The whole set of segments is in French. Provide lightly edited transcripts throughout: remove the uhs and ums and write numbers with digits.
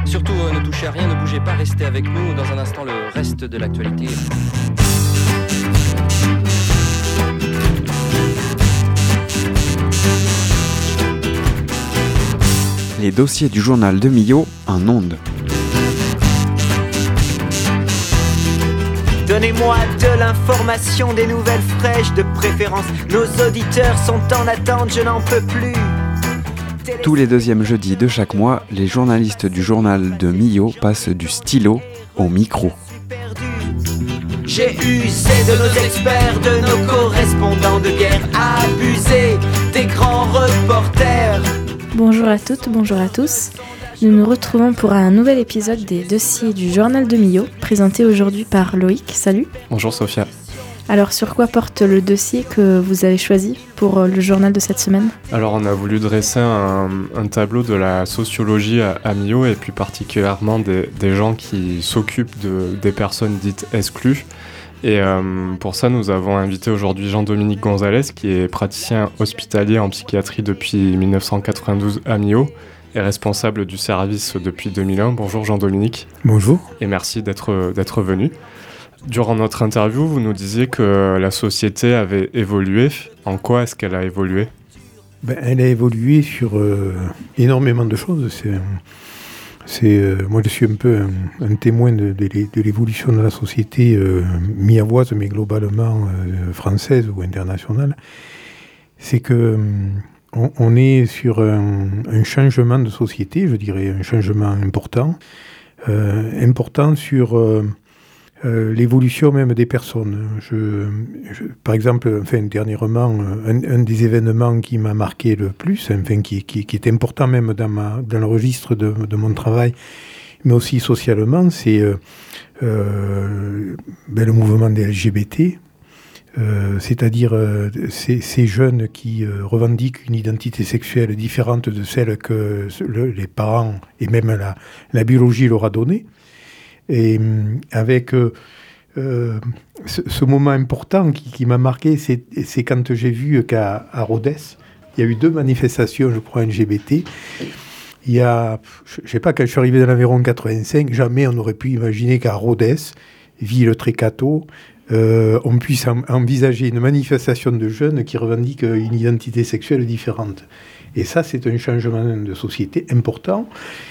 Surtout, ne touchez à rien, ne bougez pas, restez avec nous. Dans un instant, le reste de l'actualité. Les dossiers du journal de Millau en ondes. Donnez-moi de l'information, des nouvelles fraîches de préférence. Nos auditeurs sont en attente, je n'en peux plus. Tous les deuxièmes jeudis de chaque mois, les journalistes du journal de Millau passent du stylo au micro. J'ai usé de nos experts, de nos correspondants de guerre, abusé des grands reporters. Bonjour à toutes, bonjour à tous. Nous nous retrouvons pour un nouvel épisode des dossiers du journal de Millau, présenté aujourd'hui par Loïc. Salut. Bonjour Sophia. Alors sur quoi porte le dossier que vous avez choisi pour le journal de cette semaine ? Alors on a voulu dresser un tableau de la sociologie à Millau et plus particulièrement des gens qui s'occupent des personnes dites exclues. Et pour ça, nous avons invité aujourd'hui Jean-Dominique Gonzalez, qui est praticien hospitalier en psychiatrie depuis 1992 à Millau et responsable du service depuis 2001. Bonjour Jean-Dominique. Bonjour. Et merci d'être venu. Durant notre interview, vous nous disiez que la société avait évolué. En quoi est-ce qu'elle a évolué ? Elle a évolué sur énormément de choses. Moi, je suis un peu un témoin de l'évolution de la société miavoise, mais globalement française ou internationale. C'est que on est sur un changement de société, je dirais, un changement important sur l'évolution même des personnes. Par exemple, dernièrement, un des événements qui m'a marqué le plus, qui est important même dans le registre de mon travail, mais aussi socialement, c'est le mouvement des LGBT, c'est-à-dire ces jeunes qui revendiquent une identité sexuelle différente de celle que les parents et même la biologie leur a donnée. Et avec ce moment important qui m'a marqué, c'est quand j'ai vu qu'à Rodez, il y a eu 2 manifestations, je crois, LGBT. Il y a, je ne sais pas, quand je suis arrivé dans l'Aveyron 85, jamais on n'aurait pu imaginer qu'à Rodez, ville très catho, on puisse envisager une manifestation de jeunes qui revendiquent une identité sexuelle différente. Et ça, c'est un changement de société important.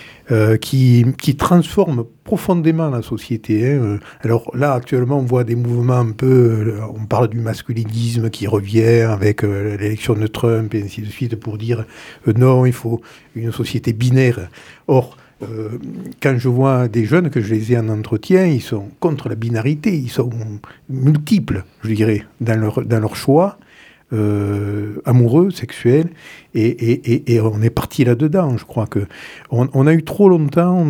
Qui transforme profondément la société. Alors là, actuellement, on voit des mouvements un peu... on parle du masculinisme qui revient avec l'élection de Trump et ainsi de suite pour dire non, il faut une société binaire. Or, quand je vois des jeunes, que je les ai en entretien, ils sont contre la binarité, ils sont multiples, je dirais, dans leur choix. Amoureux, sexuel, et on est parti là-dedans. Je crois que on a eu trop longtemps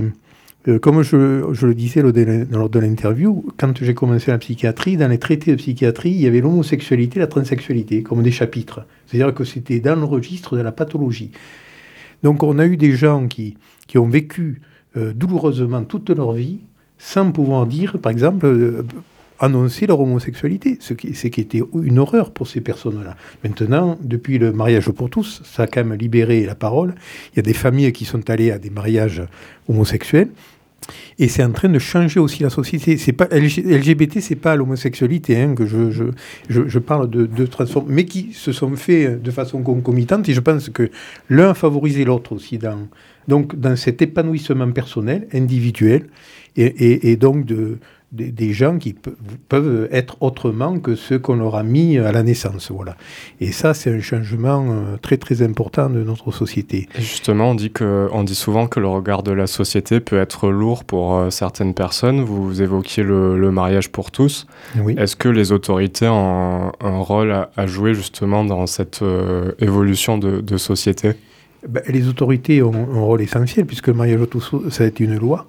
comme je le disais lors de l'interview, quand j'ai commencé la psychiatrie, dans les traités de psychiatrie, il y avait l'homosexualité, la transsexualité, comme des chapitres. C'est-à-dire que c'était dans le registre de la pathologie. Donc on a eu des gens qui ont vécu douloureusement toute leur vie, sans pouvoir dire, par exemple... annoncer leur homosexualité, ce qui était une horreur pour ces personnes-là. Maintenant, depuis le mariage pour tous, ça a quand même libéré la parole. Il y a des familles qui sont allées à des mariages homosexuels, et c'est en train de changer aussi la société. C'est pas LGBT, c'est pas l'homosexualité que je parle de transformer, mais qui se sont faits de façon concomitante, et je pense que l'un a favorisé l'autre aussi dans cet épanouissement personnel, individuel, et donc des gens qui peuvent être autrement que ceux qu'on leur a mis à la naissance. Voilà. Et ça, c'est un changement très, très important de notre société. Et justement, on dit souvent que le regard de la société peut être lourd pour certaines personnes. Vous évoquiez le mariage pour tous. Oui. Est-ce que les autorités ont un rôle à jouer justement dans cette évolution de société ? Les autorités ont un rôle essentiel, puisque le mariage pour tous, ça a été une loi.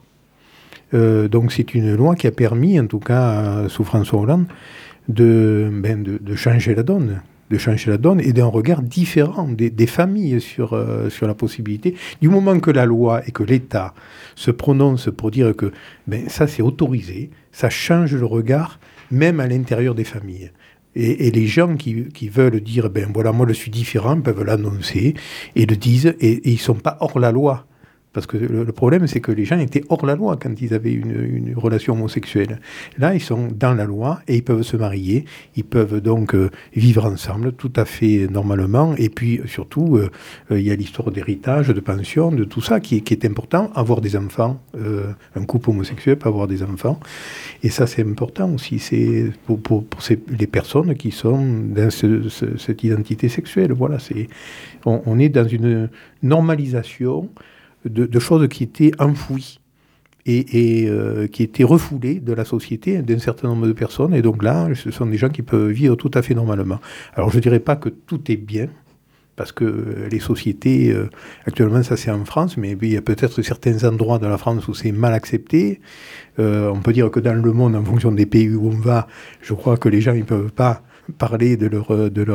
Donc c'est une loi qui a permis, en tout cas sous François Hollande, de changer la donne. Et d'un regard différent des familles sur la possibilité. Du moment que la loi et que l'État se prononcent pour dire que ça c'est autorisé, ça change le regard même à l'intérieur des familles. Et les gens qui veulent dire voilà, moi je suis différent, peuvent l'annoncer et le disent, et ils ne sont pas hors la loi. Parce que le problème, c'est que les gens étaient hors la loi quand ils avaient une relation homosexuelle. Là, ils sont dans la loi et ils peuvent se marier. Ils peuvent donc vivre ensemble tout à fait normalement. Et puis, surtout, il y a l'histoire d'héritage, de pension, de tout ça qui est important. Avoir des enfants. Un couple homosexuel peut avoir des enfants. Et ça, c'est important aussi. C'est pour les personnes qui sont dans cette identité sexuelle. Voilà, on est dans une normalisation de choses qui étaient enfouies et qui étaient refoulées de la société d'un certain nombre de personnes. Et donc là, ce sont des gens qui peuvent vivre tout à fait normalement. Alors je ne dirais pas que tout est bien, parce que les sociétés, actuellement ça c'est en France, mais il y a peut-être certains endroits de la France où c'est mal accepté. On peut dire que dans le monde, en fonction des pays où on va, je crois que les gens ne peuvent pas parler de leur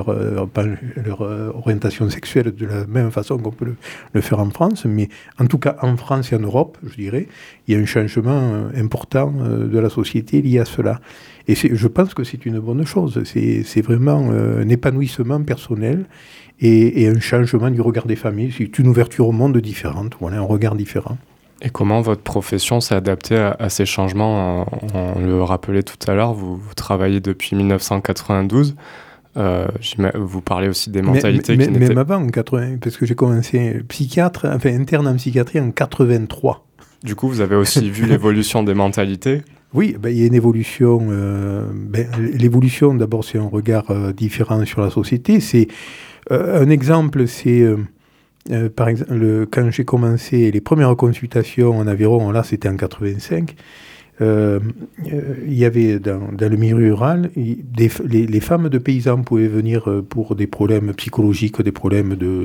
orientation sexuelle de la même façon qu'on peut le faire en France, mais en tout cas en France et en Europe, je dirais, il y a un changement important de la société lié à cela. Et je pense que c'est une bonne chose, c'est vraiment un épanouissement personnel et un changement du regard des familles, c'est une ouverture au monde différente, voilà, un regard différent. Et comment votre profession s'est adaptée à ces changements? On le rappelait tout à l'heure, vous travaillez depuis 1992. Vous parlez aussi des mentalités qui n'étaient... Même avant, en 80, parce que j'ai commencé interne en psychiatrie en 83. Du coup, vous avez aussi vu l'évolution des mentalités? Oui, il y a une évolution. L'évolution, d'abord, c'est un regard différent sur la société. Un exemple, c'est... par exemple, quand j'ai commencé les premières consultations en Aveyron, là c'était en 85, il y avait dans le milieu rural, les femmes de paysans pouvaient venir pour des problèmes psychologiques, des problèmes de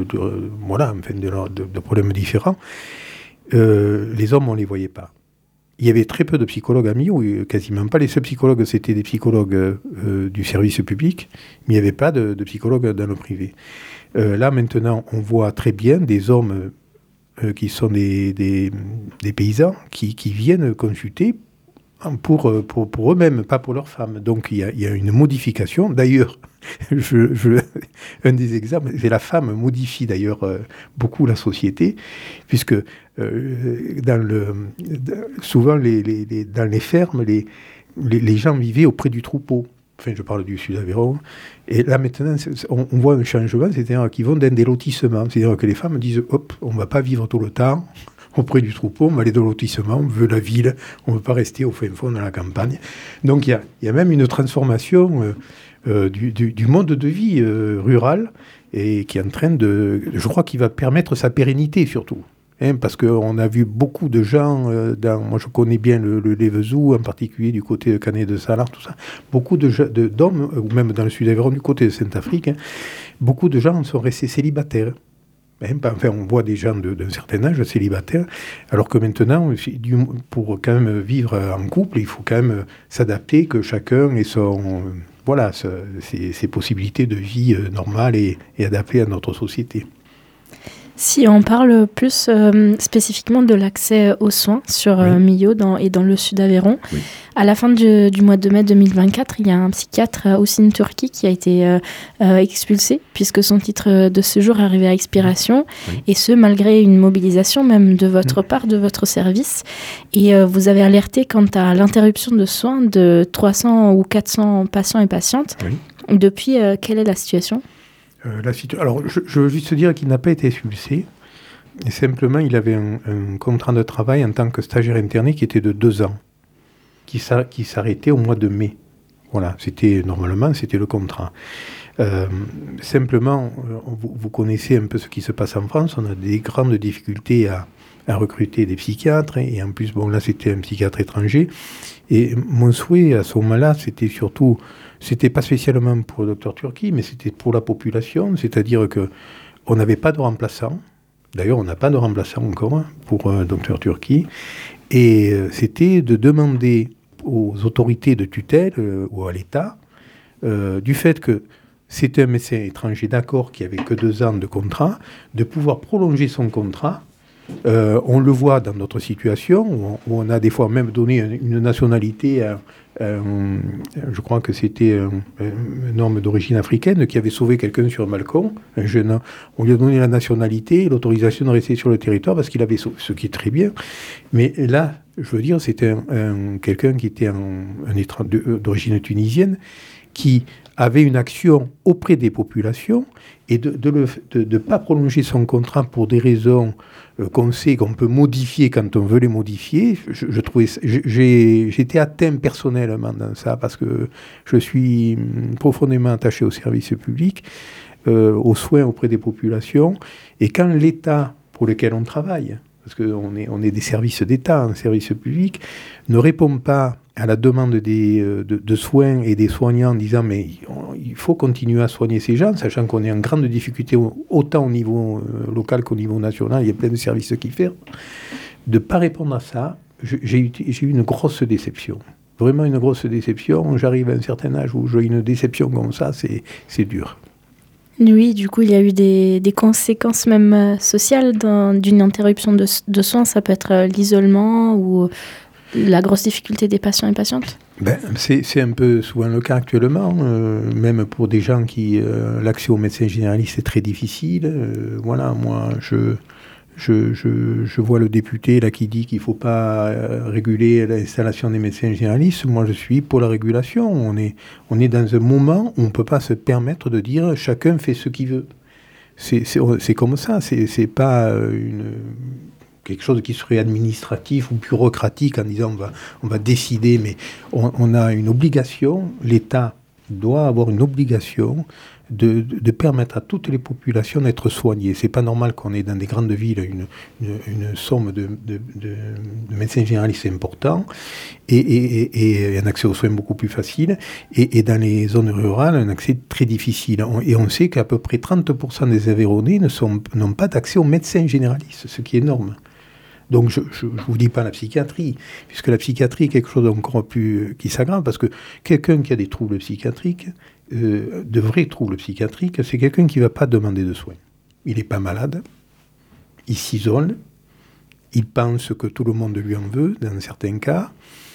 problèmes différents. Les hommes, on ne les voyait pas. Il y avait très peu de psychologues à Millau, quasiment pas. Les seuls psychologues, c'était des psychologues du service public, mais il n'y avait pas de psychologues dans le privé. Là, maintenant, on voit très bien des hommes qui sont des paysans qui viennent consulter pour eux-mêmes, pas pour leurs femmes. Donc, il y a une modification. D'ailleurs, un des exemples, c'est la femme modifie d'ailleurs beaucoup la société, puisque souvent, dans les fermes, les gens vivaient auprès du troupeau. Enfin, je parle du Sud-Aveyron. Et là, maintenant, on voit un changement, c'est-à-dire qu'ils vont dans des lotissements. C'est-à-dire que les femmes disent, hop, on ne va pas vivre tout le temps auprès du troupeau, on va aller dans le lotissement, on veut la ville, on ne veut pas rester au fin fond dans la campagne. Donc, il y a même une transformation du mode de vie rural et qui est en train je crois qu'il va permettre sa pérennité, surtout. Parce qu'on a vu beaucoup de gens, moi je connais bien le Lévezou, en particulier du côté de Canet de Salars, tout ça, beaucoup d'hommes, ou même dans le Sud-Aveyron, du côté de Saint-Afrique, beaucoup de gens sont restés célibataires. On voit des gens d'un certain âge célibataires, alors que maintenant, pour quand même vivre en couple, il faut quand même s'adapter, que chacun ait ses possibilités de vie normales et adaptées à notre société. Si on parle plus spécifiquement de l'accès aux soins sur Millau et dans le Sud-Aveyron, à la fin du mois de mai 2024, il y a un psychiatre, Hüseyin Turki, qui a été expulsé puisque son titre de séjour arrivait à expiration, et ce, malgré une mobilisation même de votre part, de votre service. Et vous avez alerté quant à l'interruption de soins de 300 ou 400 patients et patientes. Depuis, quelle est la situation ? Alors, je veux juste dire qu'il n'a pas été expulsé. Et simplement, il avait un contrat de travail en tant que stagiaire interné qui était de 2 ans, qui s'arrêtait au mois de mai. Voilà, normalement, c'était le contrat. Simplement, vous connaissez un peu ce qui se passe en France. On a des grandes difficultés à recruter des psychiatres. Et en plus, là, c'était un psychiatre étranger. Et mon souhait à ce moment-là, c'était surtout... C'était pas spécialement pour le docteur Turki, mais c'était pour la population, c'est-à-dire qu'on n'avait pas de remplaçant. D'ailleurs, on n'a pas de remplaçant encore pour le docteur Turki. Et c'était de demander aux autorités de tutelle ou à l'État, du fait que c'était un médecin étranger d'accord qui avait que 2 ans de contrat, de pouvoir prolonger son contrat On le voit dans d'autres situations où on a des fois même donné une nationalité à je crois que c'était un homme d'origine africaine qui avait sauvé quelqu'un sur un balcon, un jeune homme. On lui a donné la nationalité et l'autorisation de rester sur le territoire parce qu'il avait sauvé, ce qui est très bien. Mais là, je veux dire, c'était quelqu'un qui était d'origine tunisienne qui avait une action auprès des populations et de ne pas prolonger son contrat pour des raisons qu'on sait qu'on peut modifier quand on veut les modifier. Je trouvais, j'étais atteint personnellement dans ça parce que je suis profondément attaché au service public, aux soins auprès des populations. Et quand l'État pour lequel on travaille, parce qu'on est des services d'État, un service public, ne répond pas à la demande de soins et des soignants en disant mais il faut continuer à soigner ces gens, sachant qu'on est en grande difficulté autant au niveau local qu'au niveau national, il y a plein de services qui ferment, de ne pas répondre à ça, j'ai eu une grosse déception. Vraiment une grosse déception. J'arrive à un certain âge où j'ai une déception comme ça, c'est dur. Oui, du coup, il y a eu des conséquences même sociales d'une interruption de soins. Ça peut être l'isolement ou la grosse difficulté des patients et patientes. C'est un peu souvent le cas actuellement, même pour des gens qui l'accès aux médecins généralistes est très difficile. Voilà, moi je vois le député là qui dit qu'il ne faut pas réguler l'installation des médecins généralistes. Moi je suis pour la régulation. On est dans un moment où on ne peut pas se permettre de dire chacun fait ce qu'il veut. C'est comme ça, c'est pas quelque chose qui serait administratif ou bureaucratique en disant on va décider, mais on a une obligation, l'État doit avoir une obligation de permettre à toutes les populations d'être soignées. C'est pas normal qu'on ait dans des grandes villes une somme de médecins généralistes important et un accès aux soins beaucoup plus facile, et dans les zones rurales un accès très difficile. Et on sait qu'à peu près 30% des Aveyronnais n'ont pas d'accès aux médecins généralistes, ce qui est énorme. Donc je ne vous dis pas la psychiatrie, puisque la psychiatrie est quelque chose d'encore plus qui s'aggrave, parce que quelqu'un qui a des troubles psychiatriques, de vrais troubles psychiatriques, c'est quelqu'un qui ne va pas demander de soins. Il n'est pas malade, il s'isole, il pense que tout le monde lui en veut, dans certains cas,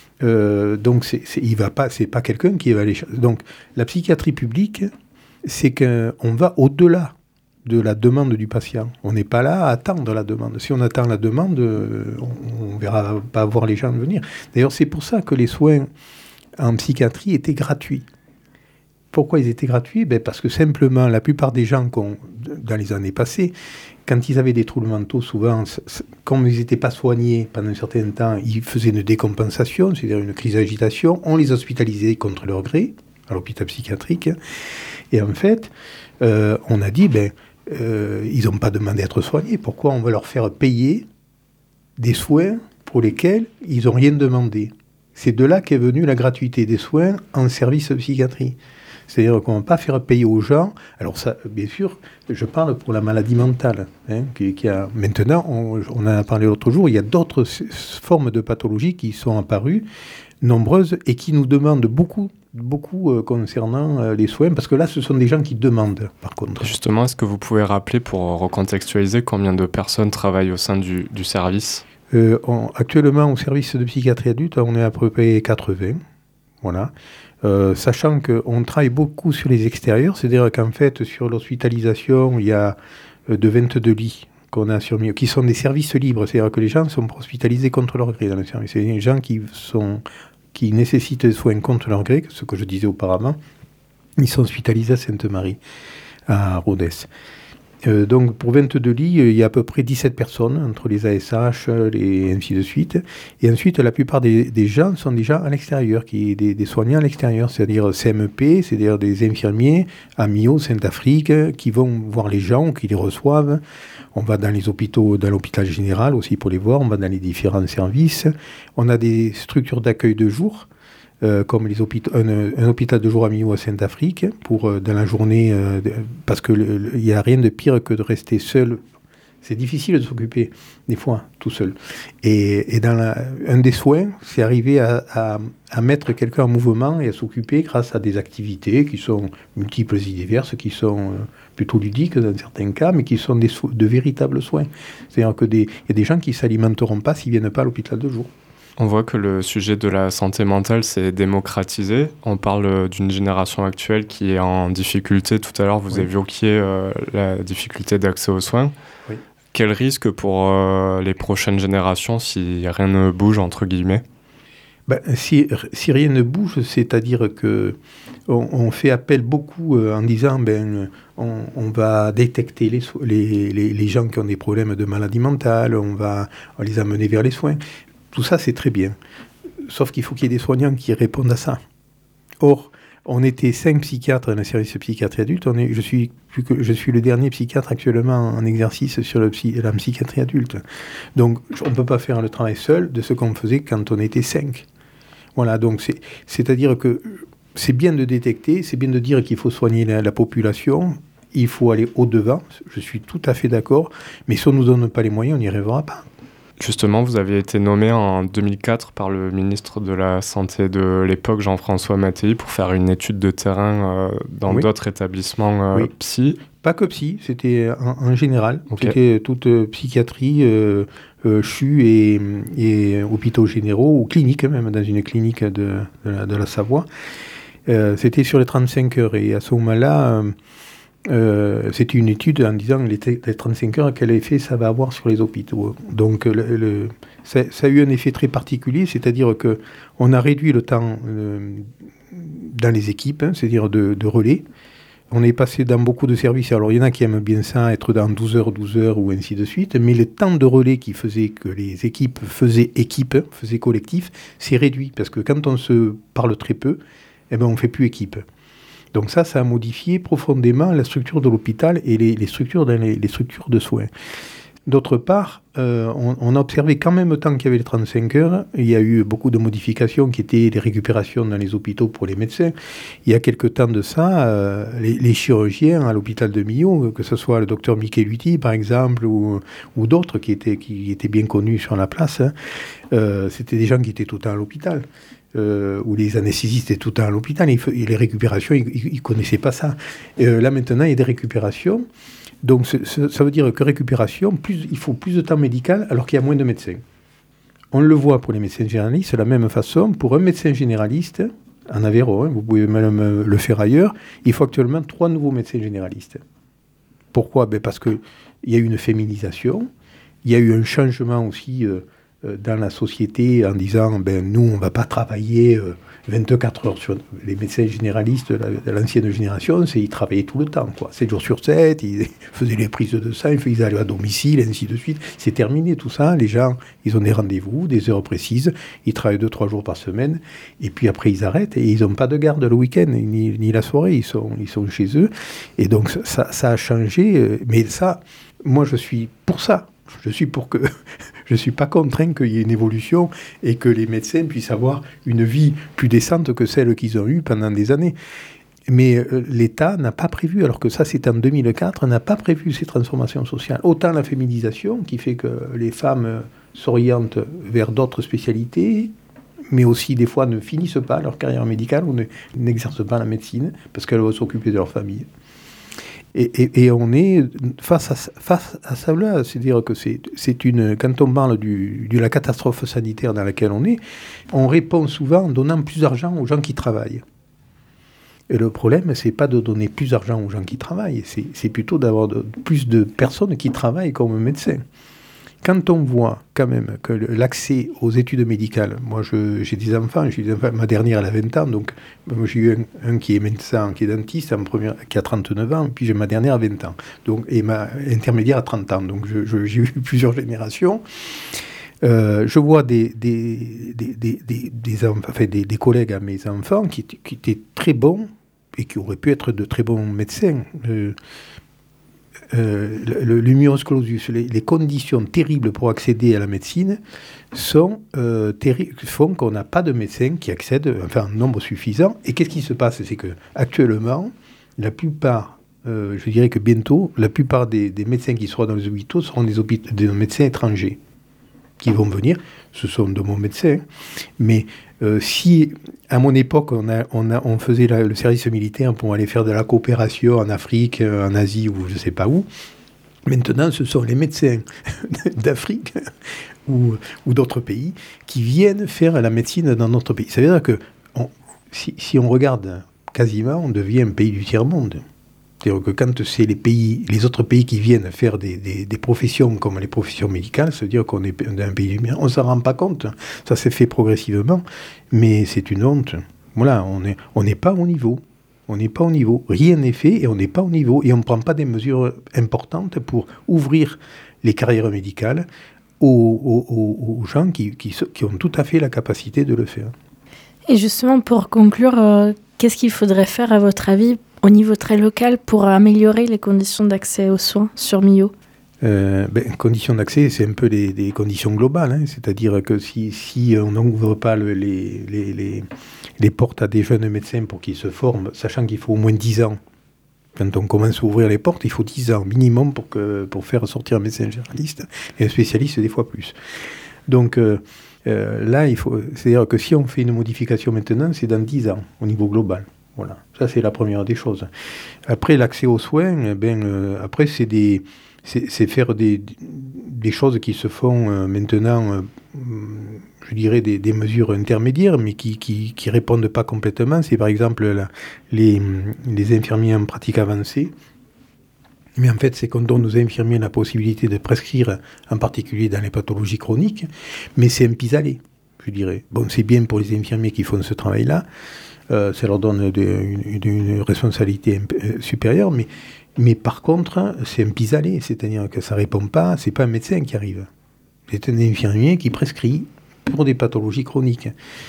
donc c'est pas quelqu'un qui va aller chercher. Donc la psychiatrie publique, c'est qu'on va au-delà de la demande du patient. On n'est pas là à attendre la demande. Si on attend la demande, on ne verra pas voir les gens venir. D'ailleurs, c'est pour ça que les soins en psychiatrie étaient gratuits. Pourquoi ils étaient gratuits ? Parce que simplement, la plupart des gens, dans les années passées, quand ils avaient des troubles mentaux, souvent, comme ils n'étaient pas soignés pendant un certain temps, ils faisaient une décompensation, c'est-à-dire une crise d'agitation. On les hospitalisait contre leur gré, à l'hôpital psychiatrique. Et en fait, on a dit, ils n'ont pas demandé à être soignés. Pourquoi on va leur faire payer des soins pour lesquels ils n'ont rien demandé ? C'est de là qu'est venue la gratuité des soins en service de psychiatrie. C'est-à-dire qu'on ne va pas faire payer aux gens. Alors ça, bien sûr, je parle pour la maladie mentale. Maintenant, on en a parlé l'autre jour, il y a d'autres formes de pathologies qui sont apparues, nombreuses, et qui nous demandent beaucoup concernant les soins, parce que là, ce sont des gens qui demandent, par contre. Justement, est-ce que vous pouvez rappeler, pour recontextualiser, combien de personnes travaillent au sein du service ? Actuellement, au service de psychiatrie adulte, on est à peu près 80. Voilà. Sachant qu'on travaille beaucoup sur les extérieurs, c'est-à-dire qu'en fait, sur l'hospitalisation, il y a de 22 lits qu'on a sur Millau, qui sont des services libres, c'est-à-dire que les gens sont hospitalisés contre leur gré dans le service. C'est des gens qui nécessitent des soins contre leur gré, ce que je disais auparavant, ils sont hospitalisés à Sainte-Marie, à Rodez. Donc pour 22 lits, il y a à peu près 17 personnes, entre les ASH et ainsi de suite. Et ensuite, la plupart des gens sont déjà à l'extérieur, des soignants à l'extérieur, c'est-à-dire CMP, c'est-à-dire des infirmiers à Millau, Saint-Afrique, qui vont voir les gens, qui les reçoivent. On va dans les hôpitaux, dans l'hôpital général aussi pour les voir, on va dans les différents services. On a des structures d'accueil de jour, comme les hôpitaux, un hôpital de jour à Millau à Saint-Afrique, pour dans la journée, parce qu'il n'y a rien de pire que de rester seul C'est difficile de s'occuper, des fois, tout seul. Et dans un des soins, c'est arriver à mettre quelqu'un en mouvement et à s'occuper grâce à des activités qui sont multiples et diverses, qui sont plutôt ludiques dans certains cas, mais qui sont de véritables soins. C'est-à-dire qu'il y a des gens qui ne s'alimenteront pas s'ils ne viennent pas à l'hôpital de jour. On voit que le sujet de la santé mentale s'est démocratisé. On parle d'une génération actuelle qui est en difficulté. Tout à l'heure, vous évoquiez la difficulté d'accès aux soins. Oui. Quel risque pour les prochaines générations si rien ne bouge, entre guillemets ? Si rien ne bouge, c'est-à-dire qu'on fait appel beaucoup en disant on va détecter les gens qui ont des problèmes de maladie mentale, on va les amener vers les soins. Tout ça, c'est très bien. Sauf qu'il faut qu'il y ait des soignants qui répondent à ça. Or, on était 5 psychiatres dans le service psychiatrie adulte. Je suis le dernier psychiatre actuellement en exercice sur la psychiatrie adulte. Donc, on ne peut pas faire le travail seul de ce qu'on faisait quand on était 5. Voilà, donc c'est-à-dire que c'est bien de détecter, c'est bien de dire qu'il faut soigner la population, il faut aller au-devant, je suis tout à fait d'accord, mais si on ne nous donne pas les moyens, on n'y arrivera pas. Justement, vous aviez été nommé en 2004 par le ministre de la Santé de l'époque, Jean-François Mattei, pour faire une étude de terrain dans d'autres établissements psy. Pas que psy, c'était en général. Okay. C'était toute psychiatrie, CHU et hôpitaux généraux, ou cliniques même, dans une clinique de la Savoie. C'était sur les 35 heures. Et à ce moment-là, c'était une étude en disant les 35 heures, quel effet ça va avoir sur les hôpitaux. Donc ça a eu un effet très particulier, c'est-à-dire qu'on a réduit le temps dans les équipes, c'est-à-dire de relais. On est passé dans beaucoup de services, alors il y en a qui aiment bien ça, être dans 12 heures ou ainsi de suite, mais le temps de relais qui faisait que les équipes faisaient collectif, c'est réduit, parce que quand on se parle très peu, on ne fait plus équipe. Donc ça a modifié profondément la structure de l'hôpital et les structures de soins. D'autre part, on a observé qu'en même temps qu'il y avait les 35 heures, il y a eu beaucoup de modifications qui étaient les récupérations dans les hôpitaux pour les médecins. Il y a quelque temps de ça, les chirurgiens à l'hôpital de Millau, que ce soit le docteur Michelutti par exemple, ou d'autres qui étaient bien connus sur la place, c'était des gens qui étaient tout le temps à l'hôpital. Où les anesthésistes étaient tout le temps à l'hôpital, et les récupérations, ils ne connaissaient pas ça. Là, maintenant, il y a des récupérations. Donc, ça veut dire que récupération, il faut plus de temps médical alors qu'il y a moins de médecins. On le voit pour les médecins généralistes, de la même façon, pour un médecin généraliste, en Aveyron, vous pouvez même le faire ailleurs, il faut actuellement 3 nouveaux médecins généralistes. Pourquoi ? Parce qu'il y a eu une féminisation, il y a eu un changement aussi dans la société en disant nous on ne va pas travailler 24 heures sur les médecins généralistes de l'ancienne génération, ils travaillaient tout le temps, 7 jours sur 7, ils faisaient les prises de sang, ils allaient à domicile, et ainsi de suite. C'est terminé tout ça, les gens ils ont des rendez-vous, des heures précises, ils travaillent 2-3 jours par semaine, et puis après ils arrêtent, et ils n'ont pas de garde le week-end, ni la soirée, ils sont chez eux, et donc ça a changé, mais ça, moi je suis pour ça. Je ne suis pas contraint qu'il y ait une évolution et que les médecins puissent avoir une vie plus décente que celle qu'ils ont eue pendant des années. Mais l'État n'a pas prévu, alors que ça c'est en 2004, n'a pas prévu ces transformations sociales. Autant la féminisation qui fait que les femmes s'orientent vers d'autres spécialités, mais aussi des fois ne finissent pas leur carrière médicale ou n'exercent pas la médecine parce qu'elles vont s'occuper de leur famille. Et on est face à ça là, c'est-à-dire que quand on parle de la catastrophe sanitaire dans laquelle on répond souvent en donnant plus d'argent aux gens qui travaillent. Et le problème, c'est pas de donner plus d'argent aux gens qui travaillent, c'est plutôt d'avoir plus de personnes qui travaillent comme médecins. Quand on voit quand même que l'accès aux études médicales, moi j'ai des enfants, ma dernière elle a 20 ans, donc moi, j'ai eu un qui est médecin, qui est dentiste, qui a 39 ans, puis j'ai ma dernière à 20 ans, donc, et ma intermédiaire à 30 ans, donc j'ai eu plusieurs générations. Je vois des collègues à mes enfants qui étaient très bons et qui auraient pu être de très bons médecins. Le numerus clausus, les conditions terribles pour accéder à la médecine font qu'on n'a pas de médecins qui accèdent en nombre suffisant. Et qu'est-ce qui se passe ? C'est qu'actuellement, la plupart je dirais que bientôt, la plupart des médecins qui seront dans les hôpitaux seront des médecins étrangers qui vont venir. Ce sont de bons médecins. Mais si, à mon époque, on faisait le service militaire pour aller faire de la coopération en Afrique, en Asie ou je ne sais pas où, maintenant, ce sont les médecins d'Afrique ou d'autres pays qui viennent faire la médecine dans notre pays. Ça veut dire que si on regarde quasiment, on devient un pays du tiers-monde. C'est-à-dire que quand c'est les autres pays qui viennent faire des professions comme les professions médicales, ça veut dire qu'on est dans un pays du tiers-monde. On ne s'en rend pas compte. Ça s'est fait progressivement, mais c'est une honte. Voilà, on n'est pas au niveau. On n'est pas au niveau. Rien n'est fait et on n'est pas au niveau. Et on ne prend pas des mesures importantes pour ouvrir les carrières médicales aux gens qui ont tout à fait la capacité de le faire. Et justement, pour conclure, qu'est-ce qu'il faudrait faire, à votre avis, au niveau très local, pour améliorer les conditions d'accès aux soins sur Millau ? Conditions d'accès, c'est un peu des conditions globales. Hein. C'est-à-dire que si on n'ouvre pas les portes à des jeunes médecins pour qu'ils se forment, sachant qu'il faut au moins 10 ans. Quand on commence à ouvrir les portes, il faut 10 ans minimum pour faire sortir un médecin généraliste et un spécialiste des fois plus. Donc là, c'est-à-dire que si on fait une modification maintenant, c'est dans 10 ans au niveau global. Voilà, ça c'est la première des choses. Après, l'accès aux soins, après c'est faire des choses qui se font maintenant, je dirais des mesures intermédiaires, mais qui répondent pas complètement. C'est par exemple les infirmiers en pratique avancée. Mais en fait, c'est qu'on donne aux infirmiers la possibilité de prescrire, en particulier dans les pathologies chroniques, mais c'est un pis-aller, je dirais. Bon, c'est bien pour les infirmiers qui font ce travail-là, ça leur donne une responsabilité supérieure, mais par contre, c'est un pis-aller, c'est-à-dire que ça ne répond pas, c'est pas un médecin qui arrive, c'est un infirmier qui prescrit pour des pathologies chroniques.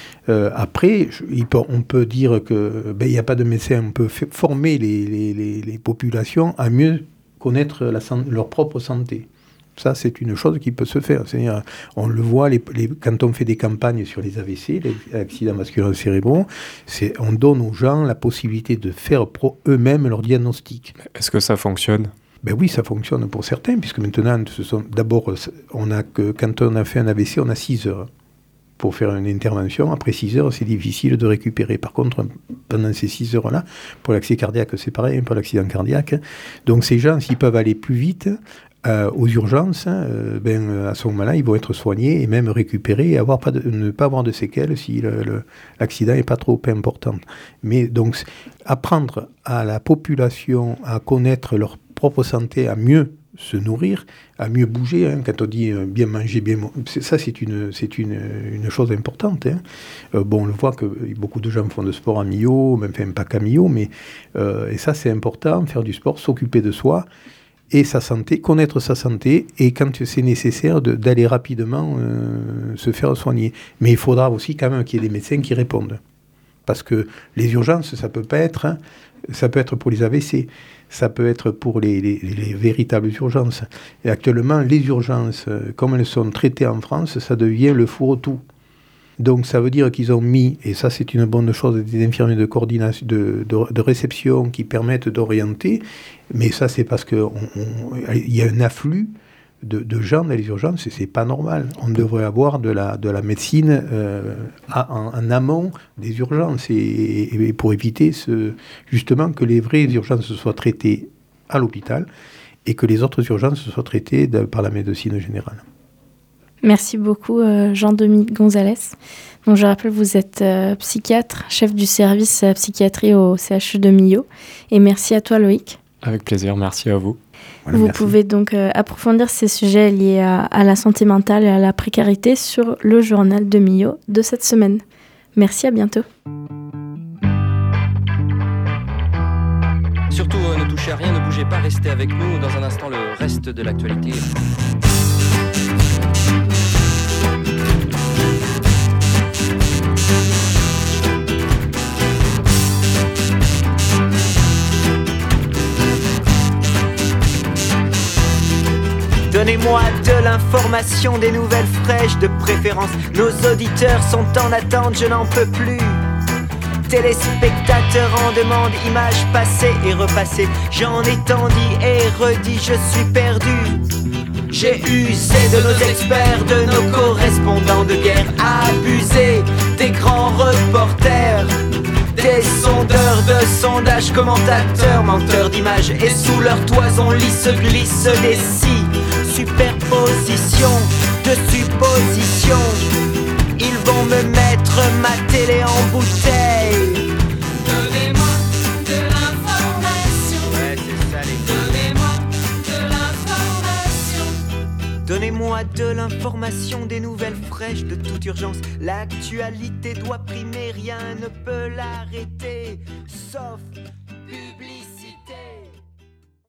Après, on peut dire que il n'y a pas de médecin, on peut former les populations à mieux connaître leur propre santé. Ça, c'est une chose qui peut se faire. C'est-à-dire, on le voit quand on fait des campagnes sur les AVC, les accidents vasculaires cérébraux, on donne aux gens la possibilité de faire eux-mêmes leur diagnostic. Est-ce que ça fonctionne ? Oui, ça fonctionne pour certains, puisque maintenant, d'abord, quand on a fait un AVC, on a 6 heures pour faire une intervention. Après 6 heures, c'est difficile de récupérer. Par contre, pendant ces 6 heures-là, pour l'accès cardiaque, c'est pareil, pour l'accident cardiaque. Donc ces gens, s'ils peuvent aller plus vite aux urgences, à ce moment-là, ils vont être soignés et même récupérés et ne pas avoir de séquelles si l'accident n'est pas trop important. Mais donc, apprendre à la population à connaître leur propre santé, à mieux se nourrir, à mieux bouger. Hein. Quand on dit bien manger, ça c'est une chose importante. Hein. On le voit que beaucoup de gens font de sport à Millau, même pas qu'à Millau, mais et ça c'est important, faire du sport, s'occuper de soi et sa santé, connaître sa santé, et quand c'est nécessaire d'aller rapidement se faire soigner. Mais il faudra aussi quand même qu'il y ait des médecins qui répondent. Parce que les urgences, ça peut être pour les AVC, ça peut être pour les véritables urgences. Et actuellement, les urgences, comme elles sont traitées en France, ça devient le fourre-tout. Donc ça veut dire qu'ils ont mis, et ça c'est une bonne chose, des infirmiers de coordination, de réception qui permettent d'orienter, mais ça c'est parce qu'il y a un afflux de gens dans les urgences, et c'est pas normal. On devrait avoir de la médecine en amont des urgences, et pour éviter justement que les vraies urgences soient traitées à l'hôpital et que les autres urgences soient traitées par la médecine générale. Merci beaucoup Jean-Dominique Gonzalez. Donc, je rappelle, vous êtes psychiatre, chef du service psychiatrie au CHU de Millau. Et merci à toi Loïc. Avec plaisir, merci à vous. Voilà, vous merci. pouvez donc approfondir ces sujets liés à la santé mentale et à la précarité sur le journal de Millau de cette semaine. Merci, à bientôt. Surtout, ne touchez à rien, ne bougez pas, restez avec nous. Dans un instant, le reste de l'actualité. Donnez-moi de l'information, des nouvelles fraîches de préférence. Nos auditeurs sont en attente, je n'en peux plus téléspectateurs en demande, images passées et repassées. J'en ai tant dit et redit, je suis perdu. J'ai usé de nos experts, de nos correspondants de guerre, abusé des grands reporters, des sondeurs de sondages, commentateurs, menteurs d'images. Et sous leur toison lisse glissent les superpositions de suppositions. Ils vont me mettre ma télé en bouteille. Donnez-moi de l'information. Ouais, c'est salé. Donnez-moi de l'information. Donnez-moi de l'information, des nouvelles fraîches de toute urgence. L'actualité doit primer, rien ne peut l'arrêter, sauf